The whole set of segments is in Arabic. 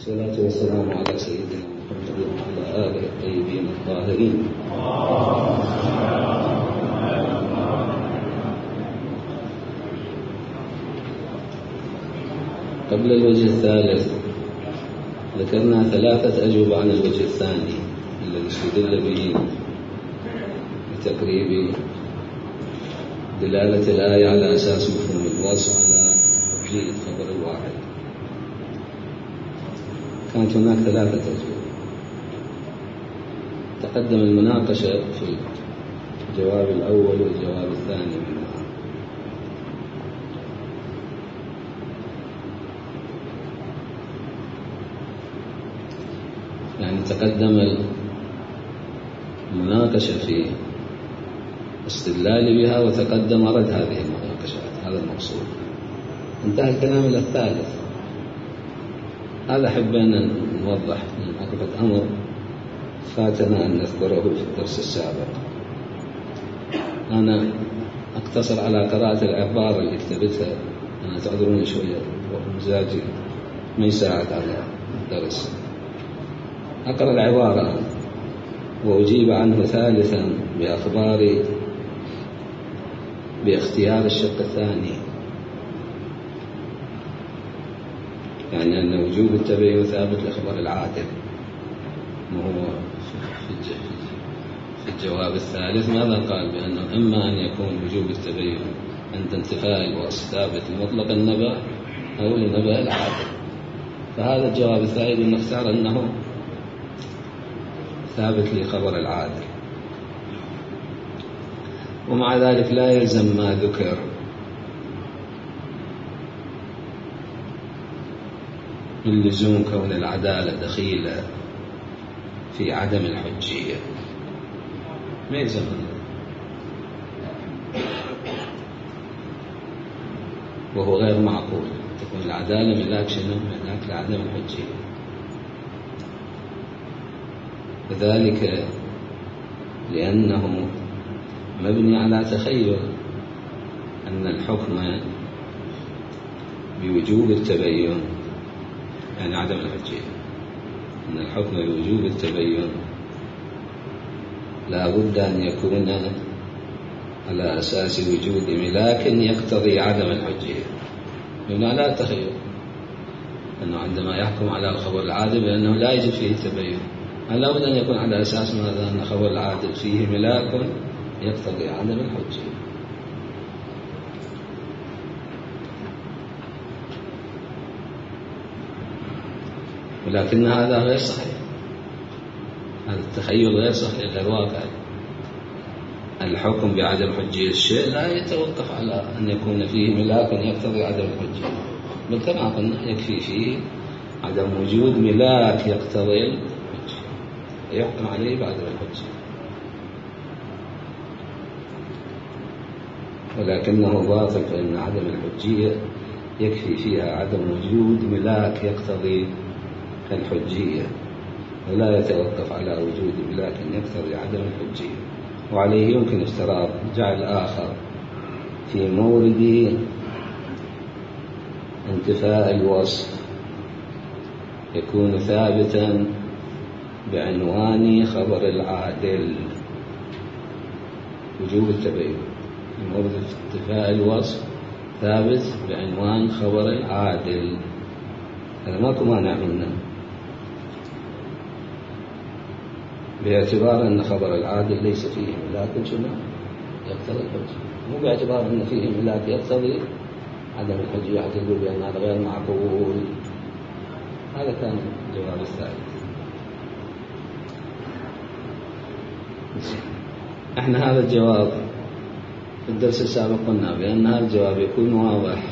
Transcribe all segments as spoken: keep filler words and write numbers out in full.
والصلاة والسلام على سيدنا محمد وعلى آله الطيبين الطاهرين. قبل الوجه الثالث ذكرنا ثلاثة أجوبة عن الوجه الثاني الذي استدل به بتقريب دلالة الآية على أساس مفهوم الوصف على حجية خبر الواحد. كانت هناك ثلاثة أجوبة. تقدم المناقشة في الجواب الأول والجواب الثاني منها. يعني تقدم المناقشة في استدلال بها وتقدم رد هذه المناقشات، هذا المقصود. انتهى الكلام إلى الثالث. هذا حبينا نوضح من عقبة أمر فاتنا أن نذكره في الدرس السابق. أنا أقتصر على قراءة العبارة اللي كتبتها، أنا تعذروني شوية ومزاجي ما يساعد على الدرس. أقرأ العبارة وأجيب عنه ثالثا بأخبار باختيار الشق الثاني، يعني أن وجوب التبين ثابت لخبر العادل. وهو في الجواب الثالث ماذا قال؟ بأنه إما أن يكون وجوب التبين عند انتفاء الوصف ثابت لمطلق النبأ أو لنبأ العادل. فهذا الجواب الثالث نختار أنه ثابت لخبر العادل، ومع ذلك لا يلزم ما ذكر من لزوم كون العدالة دخيلة في عدم الحجية، ما يلزم. وهو غير معقول تكون العدالة ملاك شنو؟ ملاك لعدم الحجية. وذلك لأنه مبني على تخيل أن الحكم بوجوب التبين، يعني عدم الحجية، أن الحكم بوجوب التبين لا بد أن يكون على أساس وجود ملاك يقتضي عدم الحجية. من على تخيل أنه عندما يحكم على الخبر العادل بأنه لا يجب فيه التبين، لا بد أن يكون على أساس ماذا؟ أن خبر العادل فيه ملاك يقتضي عدم الحجية. ولكن هذا غير صحيح، هذا التخيل غير صحيح، غير واقعي. الحكم بعدم حجية الشيء لا يتوقف على أن يكون فيه ملاك يقتضي عدم الحجية، بل كما قلنا يكفي فيه عدم وجود ملاك يقتضي الحجية يحكم عليه بعدم الحجية. ولكنه باطل، فإن عدم الحجية يكفي فيها عدم وجود ملاك يقتضي الحجية، ولا يتوقف على وجود ملاك يقتضي عدم الحجية. وعليه يمكن افتراض جعل آخر في مورد انتفاء الوصف يكون ثابتا بعنوان خبر العادل، وجوب التبين في مورد انتفاء الوصف ثابت بعنوان خبر العادل. هذا ماكو مانع منه باعتبار أن خبر العادل ليس فيه ملاك شنو يقتضي الحجية، مو باعتبار أن فيه ملاك يقتضي عدم الحجية حتى يقول بأن هذا غير معقول. هذا كان الجواب الثالث. احنا هذا الجواب في الدرس السابق قلنا بأن هذا الجواب يكون واضح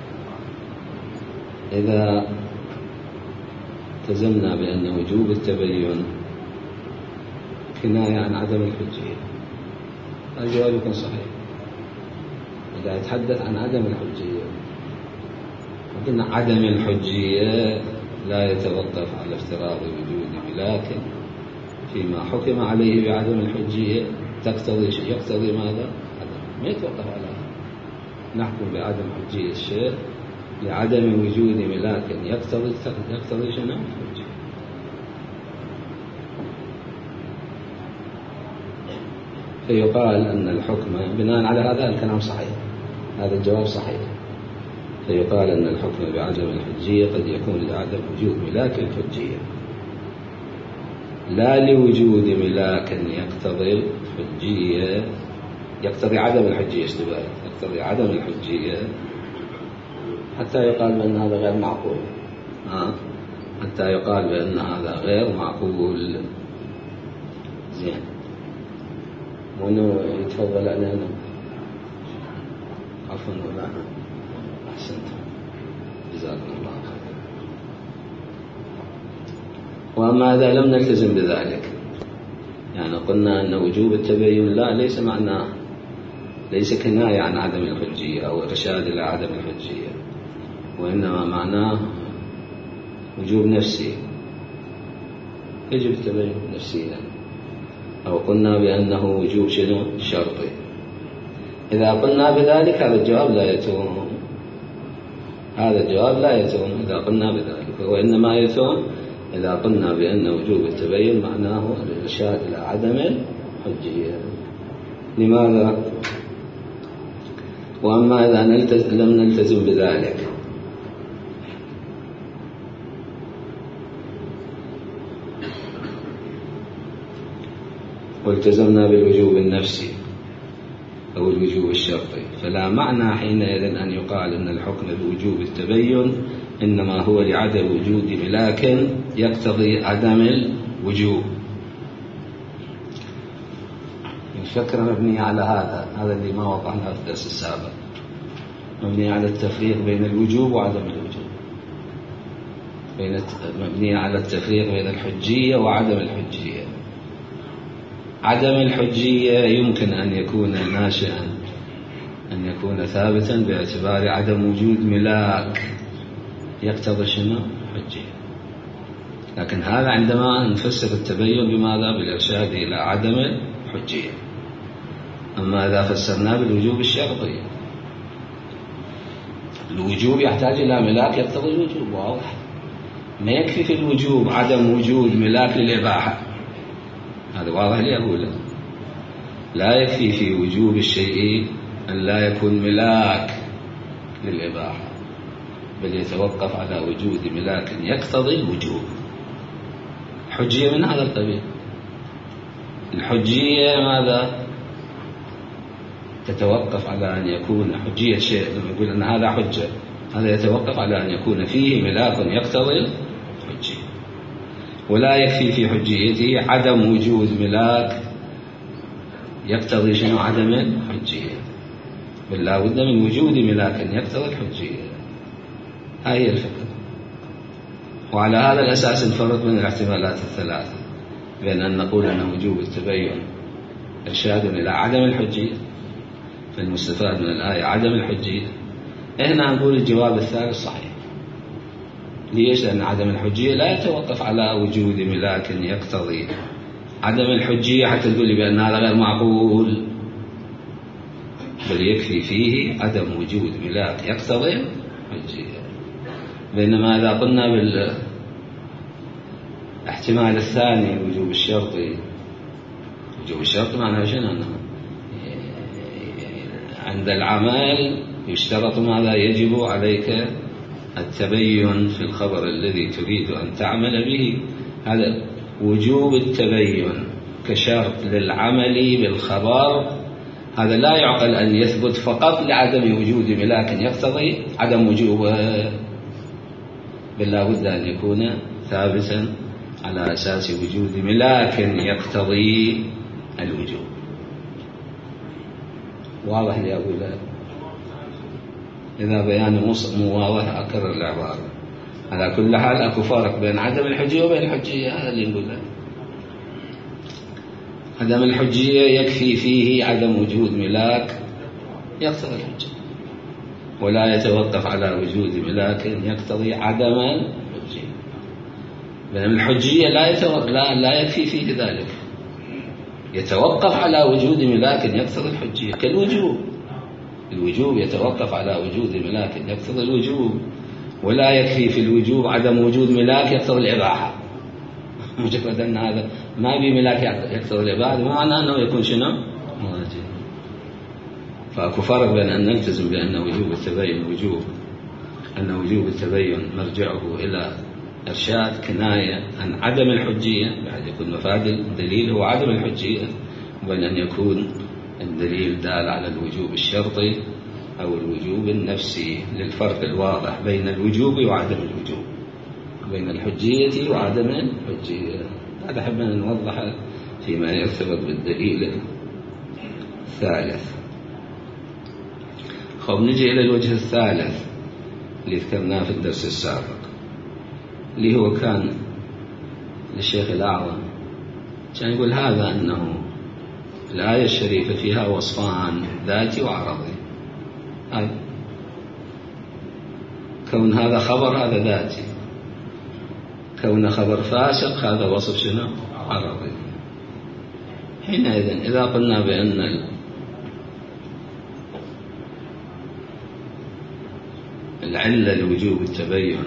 إذا التزمنا بأن وجوب التبين كناية عن عدم الحجية. هذا الجواب يكون صحيح إذا يتحدث عن عدم الحجية. قلنا عدم الحجية لا يتوقف على افتراض وجود ملاك فيما حكم عليه بعدم الحجية تقتضي شيء يقتضي ماذا؟ عدم. ما يتوقف على نحكم بعدم حجية الشيء لعدم وجود ملاك يقتضي يقتضي شنو؟ الحجية. فيقال أن الحكم بناء على هذا الكلام صحيح، هذا الجواب صحيح. فيقال أن الحكم بعدم الحجية قد يكون لعدم وجود ملاك الحجية، لا لوجود ملاك يقتضي الحجية، يقتضي عدم الحجية اشتباه يقتضي عدم الحجية، حتى يقال بأن هذا غير معقول. ها؟ حتى يقال بأن هذا غير معقول. زين، وأنه يتفضل علينا. عفوا مولانا، أحسنت، جزاكم الله خير. وأما إذا لم نلتزم بذلك، يعني قلنا أن وجوب التبين لا ليس معناه ليس كناية عن عدم الحجية أو إرشاد إلى عدم الحجية، وإنما معناه وجوب نفسي، يجب التبين نفسيا. أو قلنا بأنه وجوب شنو؟ شرطي. إذا قلنا بذلك هذا الجواب لا يتم، هذا الجواب لا يتم إذا قلنا بذلك، وإنما يتم إذا قلنا بأن وجوب التبين معناه الإرشاد إلى عدم الحجية. لماذا؟ وأما إذا نلتزم لم نلتزم بذلك والتزمنا بالوجوب النفسي أو الوجوب الشرطي، فلا معنى حينئذ أن يقال أن الحكم بوجوب التبين إنما هو لعدم وجود ملاك يقتضي عدم الوجوب. الفكرة مبنية على هذا هذا اللي ما وضعناه في الدرس السابق، مبنية على التفريق بين الوجوب وعدم الوجوب، بين مبنية على التفريق بين الحجية وعدم الحجية. عدم الحجية يمكن أن يكون ناشئا، أن يكون ثابتا باعتبار عدم وجود ملاك يقتضي شنو؟ حجية. لكن هذا عندما نفسر التبين بماذا؟ بالإرشاد إلى عدم الحجية. أما إذا فسرناه بالوجوب الشرطي، الوجوب يحتاج إلى ملاك يقتضي الوجوب، واضح. ما يكفي في الوجوب عدم وجود ملاك للإباحة، هذا واضح لي أقول. لا يكفي في وجوب الشيء أن لا يكون ملاك للإباحة، بل يتوقف على وجود ملاك يقتضي الوجوب. الحجية من هذا القبيل. الحجية ماذا؟ تتوقف على أن يكون حجية شيء، لما يقول أن هذا حجة، هذا يتوقف على أن يكون فيه ملاك يقتضي الحجية. ولا يكفي في حجيته عدم وجود ملاك يقتضي شنو؟ عدم الحجية، بل لا بد من وجود ملاك يقتضي الحجية. هذه الفكرة. وعلى هذا الأساس نفرق بين الاحتمالات الثلاثة، بين أن نقول أن وجوب التبين إرشاد إلى عدم الحجية، فالمستفاد من الآية عدم الحجية. هنا نقول الجواب الثالث صحيح. ليش؟ لأن عدم الحجية لا يتوقف على وجود ملاك يقتضي عدم الحجية حتى تقول لي بأن هذا غير معقول، بل يكفي فيه عدم وجود ملاك يقتضي الحجية. بينما إذا قلنا بالاحتمال الثاني الوجوب الشرطي، وجوب الشرط معناه شنو؟ أنه عند العمل يشترط ماذا؟ يجب عليك التبين في الخبر الذي تريد أن تعمل به. هذا وجوب التبين كشرط للعمل بالخبر، هذا لا يعقل أن يثبت فقط لعدم وجود ملاك يقتضي عدم وجوبه، بل لا بد أن يكون ثابتا على أساس وجود ملاك يقتضي الوجوب. واضح لي أقول؟ إذا بيان مو واضح أكرر العبارة. على كل حال أكو فرق بين عدم الحجية وبين الحجية، هذا اللي نقوله. عدم الحجية يكفي فيه عدم وجود ملاك يقتضي الحجية، ولا يتوقف على وجود ملاك يقتضي عدم الحجية. بينما الحجية لا يتوقف، لا, لا يكفي فيه ذلك، يتوقف على وجود ملاك يقتضي الحجية كالوجوب. الوجوب يتوقف على وجود ملاك يقتضي الوجوب، ولا يكفي في الوجوب عدم وجود ملاك يقتضي الإباحة. مجرد أن هذا ما بي ملاك يقتضي الإباحة معنى أنه يكون شنو؟ واجب. فأكو فرق بين أن نلتزم بأن وجوب التبين وجوب أن وجوب التبين مرجعه إلى إرشاد كناية عن عدم الحجية، بحيث يكون مفاد الدليل هو عدم الحجية، وبين أن يكون الدليل دال على الوجوب الشرطي أو الوجوب النفسي، للفرق الواضح بين الوجوب وعدم الوجوب، بين الحجية وعدم الحجية. هذا حبنا نوضح فيما يرتبط بالدليل الثالث. خب نجي إلى الوجه الثالث اللي ذكرناه في الدرس السابق، اللي هو كان للشيخ الأعظم، كان يقول هذا أنه الآية الشريفة فيها وصفان ذاتي وعرضي. هذا كون هذا خبر هذا ذاتي، كون خبر فاسق هذا وصف شنو؟ عرضي. حينئذ إذا قلنا بأن العلة لوجوب التبين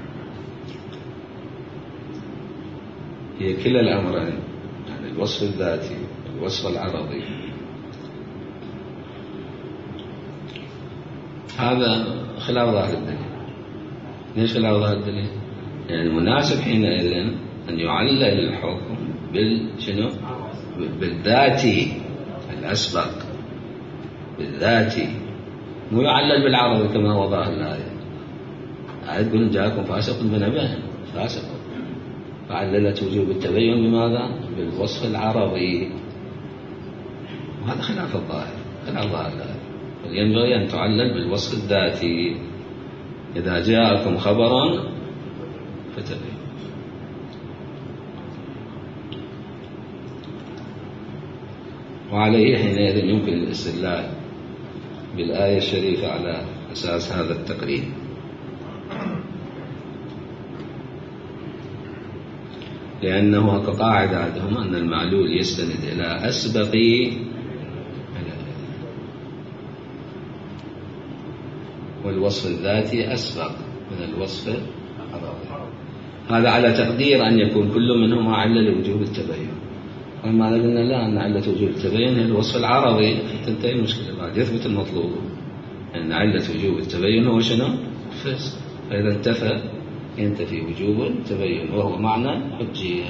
هي كلا الأمرين، يعني الوصف الذاتي والوصف العرضي، هذا خلاف ظاهر الدليل. ليش خلاف ظاهر الدليل؟ يعني المناسب حينئذ أن يعلل الحكم بالشنو؟ بالذاتي الأسبق، بالذاتي، مو يعلل بالعرض كما هو ظاهر الآية. الآية تقول جاءكم فاسق بنبأ، فاسق، فعللت وجوب التبين بماذا؟ بالوصف العرضي، وهذا خلاف الظاهر، خلاف ظاهر الآية. ينبغي أن تعلل بالوصف الذاتي. إذا جاءكم خبرا فتبين. وعليه حينئذ يمكن الاستدلال بالآية الشريفة على أساس هذا التقرير، لأنه كقاعدة عندهم أن المعلول يستند إلى أسبق، والوصف الذاتي أسبق من الوصف العرضي. هذا على تقدير أن يكون كل منهما علة لوجوب التبين. وما قلنا لا، أن علة وجوب التبين هي الوصف العرضي، تنتهي المشكلة، بعد يثبت المطلوب أن علة وجوب التبين هو شنو؟ فسق. فإذا انتفى ينتفي وجوب التبين، وهو معنى حجية.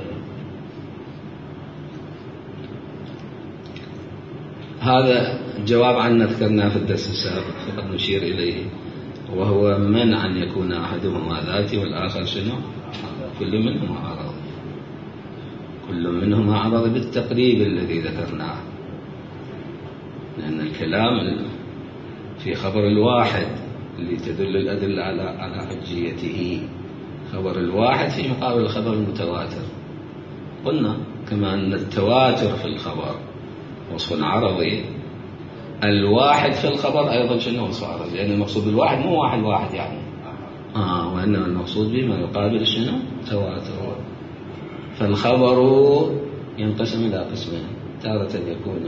هذا جواب عنا ذكرناه في الدرس السابق فقط نشير إليه، وهو منع أن يكون أحدهما ذاتي والآخر شنو؟ كل منهما عرض، كل منهما عرض بالتقريب الذي ذكرناه، لأن الكلام في خبر الواحد اللي تدل الأدلة على على حجيته، خبر الواحد في مقابل الخبر المتواتر. قلنا كما أن التواتر في الخبر وصف عرضي، الواحد في الخبر أيضا شنو وصف عرضي، لأن المقصود بالواحد مو واحد واحد يعني آه وإنما المقصود به ما يقابل شنو؟ تواتر. فالخبر ينقسم إلى قسمين، تارة يكون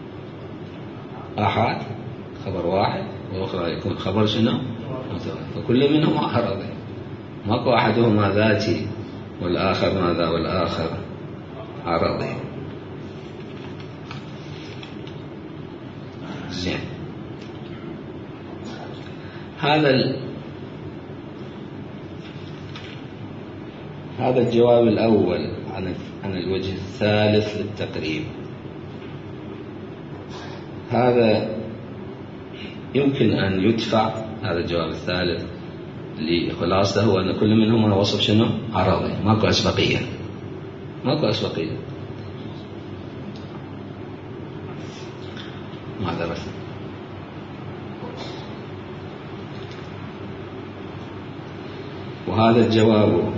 أحد خبر واحد، وأخرى يكون خبر شنو؟ متواتر. فكل منهما عرضي، ماكو أحدهما ذاتي والآخر ماذا؟ والآخر عرضي. زين، هذا ال... هذا الجواب الأول عن عن الوجه الثالث للتقريب. هذا يمكن أن يدفع، هذا الجواب الثالث لخلاصته هو أن كل منهما وصف شنو؟ عرضي، ماكو أسبقية، ماكو أسبقية. ماذا بس وهذا الجواب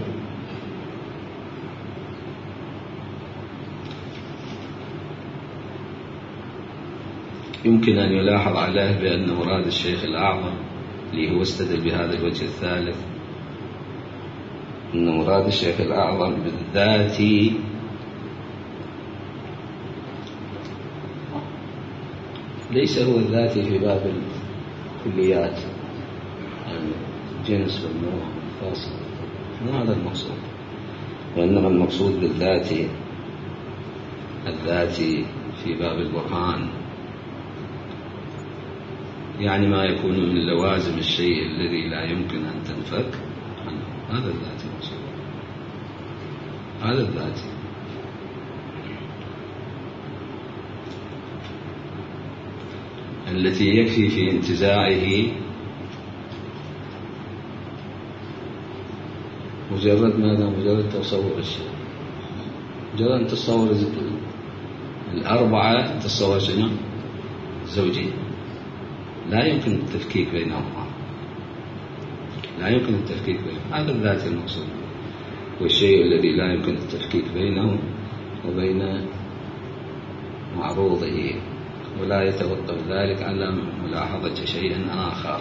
يمكن أن يلاحظ عليه بأن مراد الشيخ الأعظم اللي هو استدل بهذا الوجه الثالث، أن مراد الشيخ الأعظم بالذات ليس هو الذاتي في باب الكليات، يعني الجنس والنوع والفاصل، مو هذا المقصود. وإنما المقصود بالذاتي الذاتي في باب البرهان، يعني ما يكون من لوازم الشيء الذي لا يمكن أن تنفك عنه، هذا الذاتي المقصود، هذا الذاتي. التي يكفي في انتزاعه مجرد ماذا؟ مجرد تصور الشيء، مجرد أن تصور الأربعة، تصور شنو؟ زوجين، لا يمكن التفكيك بينهما، لا يمكن التفكيك بينهما، هذا الذات المقصود، والشيء الذي لا يمكن التفكيك بينه وبين معروضه، ولا يتوقف ذلك على ملاحظة شيء آخر.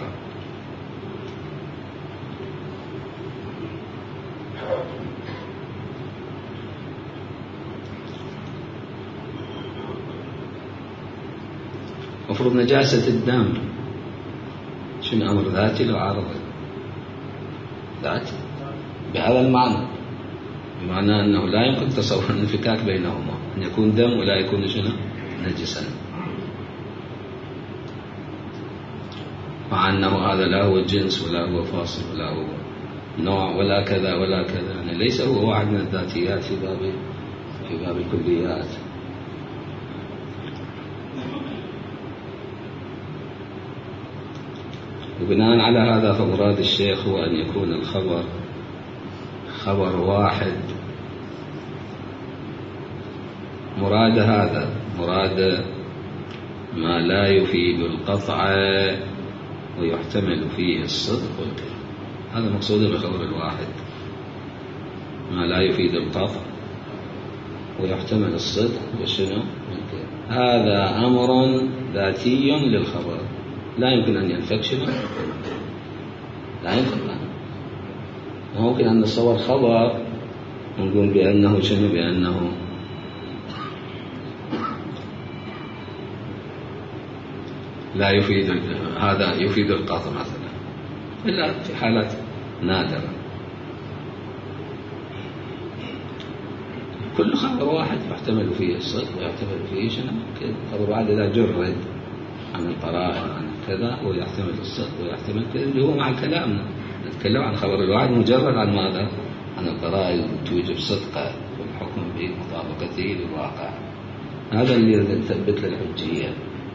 مفروض نجاسة الدم شنو أمر ذاتي لو عارضي؟ ذاتي بهذا المعنى، بمعنى أنه لا يمكن تصور الانفكاك بينهما، أن يكون دم ولا يكون شنو؟ نجسا، مع أنه هذا لا هو الجنس ولا هو فاصل ولا هو نوع ولا كذا ولا كذا، يعني ليس هو واحد من الذاتيات في باب في باب الكليات. وبناء على هذا فمراد الشيخ هو أن يكون الخبر خبر واحد. مراد هذا مراد ما لا يفيد القطع ويحتمل فيه الصدق والكذب، هذا مقصود بالخبر الواحد، ما لا يفيد القطع ويحتمل الصدق وشنو والكذب، هذا أمر ذاتي للخبر لا يمكن أن ينفك شنو، لا يمكن أن ممكن أن نصور خبر ونقول بأنه شنو، بأنه لا يفيد، هذا يفيد القطع مثلا، إلا في حالات نادرة. كل خبر واحد يحتمل فيه الصدق ويحتمل فيه شنو، خبر واحد إذا جرد عن القرائن عن كذا ويحتمل الصدق ويحتمل كذا، اللي هو مع كلامنا نتكلم عن خبر الواحد مجرد عن ماذا؟ عن القرائن توجب صدقه والحكم بمطابقته للواقع، هذا اللي نثبت للحجية.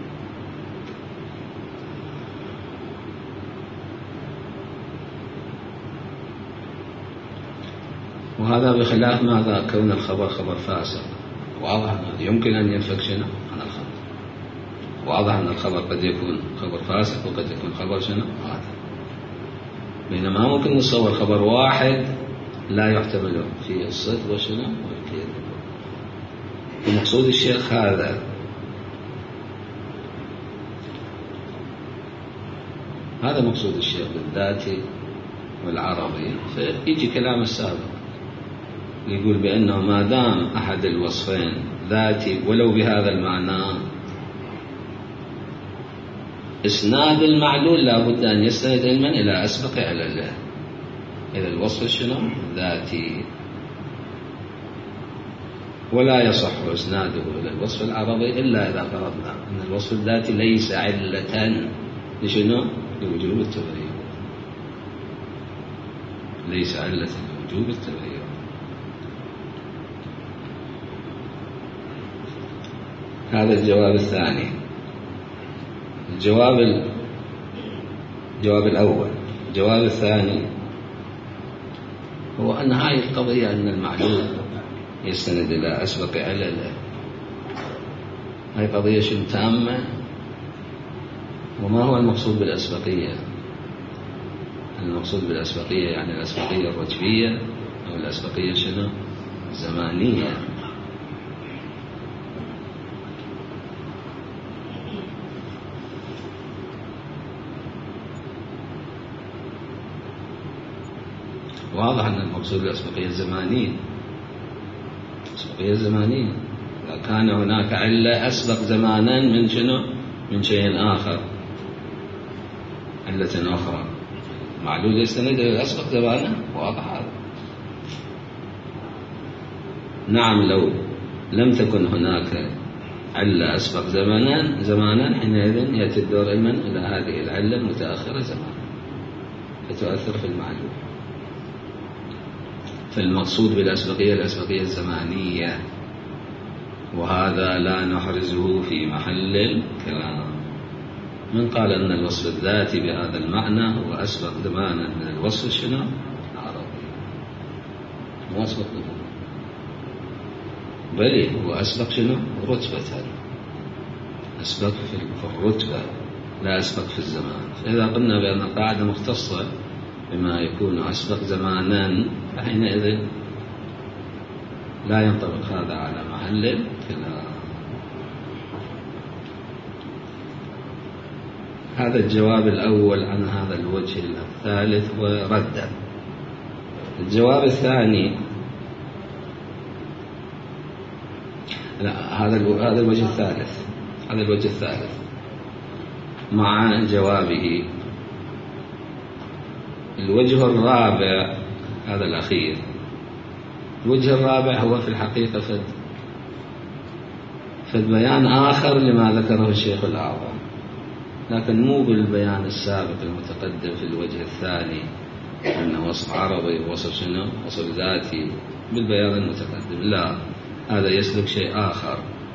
وهذا بخلاف ماذا؟ كون الخبر خبر فاسق، واضح أنه يمكن أن ينفك شنو عن الخبر، واضح أن الخبر قد يكون خبر فاسق وقد يكون خبر شنو هذا، بينما ممكن نصور خبر واحد لا يحتمل فيه الصدق وشنو والكذب. ومقصود الشيخ هذا، هذا مقصود الشيخ بالذاتي والعربي. فيجي كلام السابق يقول بأنه ما دام أحد الوصفين ذاتي ولو بهذا المعنى، إسناد المعلول لا بد أن يستند علما إلى أسبق علله، إلى الوصف شنو ذاتي، ولا يصح إسناده إلى الوصف العربي إلا إذا فرضنا أن الوصف الذاتي ليس علة لشنو لوجوب التبرير، ليس علة لوجوب التبرير. هذا الجواب الثاني. الجواب الجواب الأول. الجواب الثاني هو أن هذه القضية أن المعلول يستند إلى أسبق علله، هذه قضية شنو تامة. وما هو المقصود بالأسبقية؟ المقصود بالأسبقية يعني الأسبقية الرتبية أو الأسبقية شنو زمانية. واضح أن المقصود بالأسبقية الزمانية، الأسبقية الزمانية إذا كان هناك علة أسبق زمانا من شنو من شيء آخر علة أخرى، معلول يستند إلى الأسبق زمانا، واضح هذا. نعم، لو لم تكن هناك علة أسبق زمانا زمانا حينئذ يأتي الدور علما إلى هذه العلة المتأخرة زمانا فتؤثر في المعلول. فالمقصود بالأسبقية الأسبقية الزمانية، وهذا لا نحرزه في محل الكلام. من قال أن الوصف الذاتي بهذا المعنى هو أسبق زمانا من الوصف شنو؟ العربي، مو أسبق زمانا، بل هو أسبق شنو؟ رتبة، أسبق في الرتبة لا أسبق في الزمان. فإذا قلنا بأن القاعدة مختصة بما يكون أسبق زمانا فحينئذ لا ينطبق هذا على محل الكلام. هذا الجواب الأول عن هذا الوجه الثالث وردا. الجواب الثاني، لا هذا هذا الوجه الثالث هذا الوجه الثالث مع جوابه. الوجه الرابع هذا الأخير، الوجه الرابع هو في الحقيقة فد فد بيان آخر لما ذكره الشيخ الأعظم، لكن مو بالبيان السابق المتقدم في الوجه الثاني أنه وصف عربي ووصف شنو؟ وصف ذاتي بالبيان المتقدم، لا، هذا يسلك شيء آخر.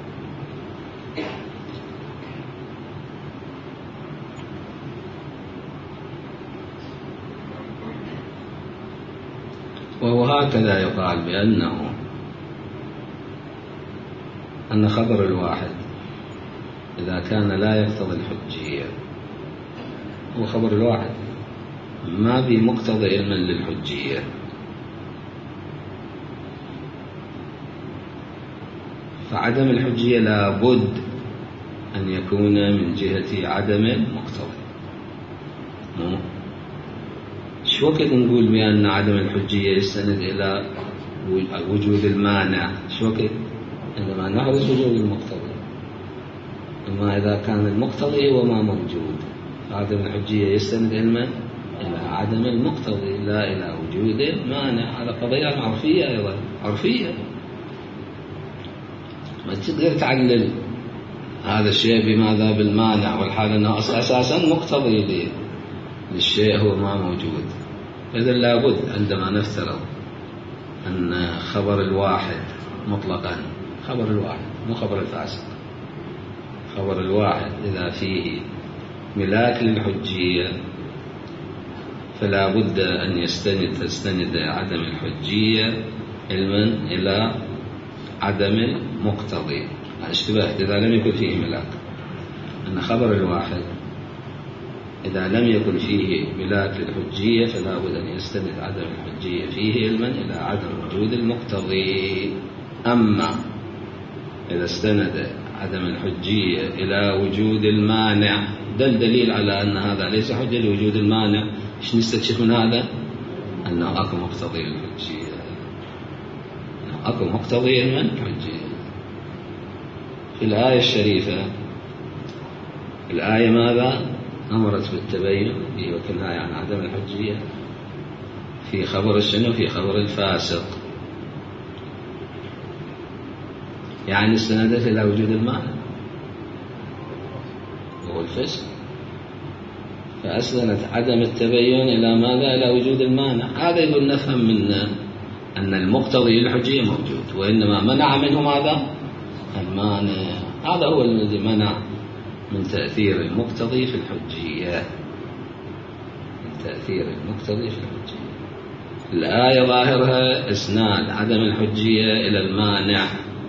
وهو هكذا يقال بأنه أن خبر الواحد إذا كان لا يقتضي الحجية، هو خبر الواحد ما بمقتضى علما للحجية، فعدم الحجية لابد أن يكون من جهة عدم المقتضى. شو وقت نقول بأن عدم الحجية يستند إلى وجود المانع؟ شو وقت؟ عندما نحرز وجود المقتضي. أما إذا كان المقتضي هو ما موجود، عدم الحجية يستند إلى عدم المقتضي لا إلى وجود المانع. هذا قضية عرفية، أيضا عرفية، ما تقدر تعلل هذا الشيء بماذا؟ بالمانع، والحال أنه أساسا مقتضي للشيء هو ما موجود. إذن لابد عندما نفترض أن خبر الواحد مطلقا، خبر الواحد مو خبر الفاسق، خبر الواحد إذا فيه ملاك للحجية فلا بد أن يستند تستند عدم الحجية علما إلى عدم المقتضي. اشتباه إذا لم يكن فيه ملاك، أن خبر الواحد إذا لم يكن فيه ملاك للحجية فلا بد أن يستند عدم الحجية فيه علما إلى عدم وجود المقتضي. أما إذا استند عدم الحجية إلى وجود المانع، ده الدليل على أن هذا ليس حجة لوجود المانع. إيش نستكشف من هذا؟ أنه أكو مقتضي للحجية، أنه أكو مقتضي علما الحجية. في الآية الشريفة، الآية ماذا؟ أمرت بالتبين وكالنهي عن عدم الحجية في خبر الشنو؟ في خبر الفاسق، يعني استندت إلى وجود المانع وهو الفسق، فأسندت عدم التبين إلى ماذا؟ إلى وجود المانع. هذا يقول نفهم منا أن المقتضي للحجية موجود، وإنما منع منه ماذا؟ المانع. هذا هو الذي منع من تأثير المقتضي في الحجية، من تأثير المقتضي في الحجية. الآية ظاهرها إسناد عدم الحجية إلى المانع،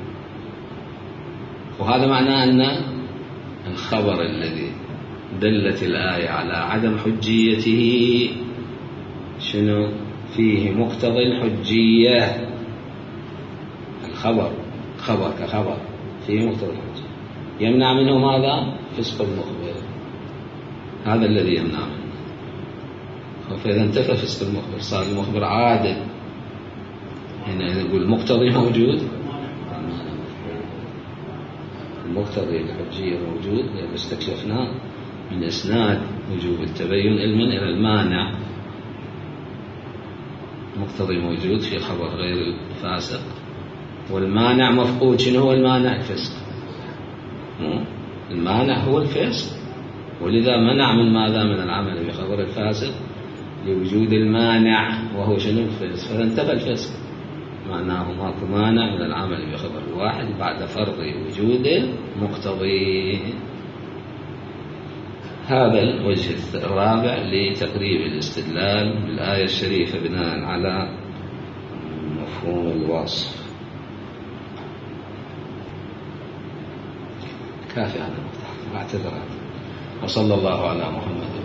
وهذا معناه أن الخبر الذي دلت الآية على عدم حجيته شنو؟ فيه مقتضي الحجية. الخبر خبر كخبر فيه مقتضي الحجية، يمنع منه ماذا؟ فسق المخبر، هذا الذي يمنع منه. فإذا انتفى فسق المخبر صار المخبر عادل، هنا يقول المقتضي موجود، المقتضي الحجية موجود، لأن استكشفناه من إسناد وجوب التبين علما إلى المانع. مقتضي موجود في خبر غير الفاسق، والمانع مفقود. شنو هو المانع؟ الفسق. المانع هو الفسق، ولذا منع من ماذا؟ من العمل بخبر الفاسق لوجود المانع وهو شنو؟ الفسق. فانتفى الفسق، معناه ماكو مانع من العمل بخبر الواحد بعد فرض وجود مقتضي. هذا الوجه الرابع لتقريب الاستدلال بالآية الشريفة بناء على مفهوم الوصف. كافي هذا المقطع، اعتذر. وصلى الله على محمد.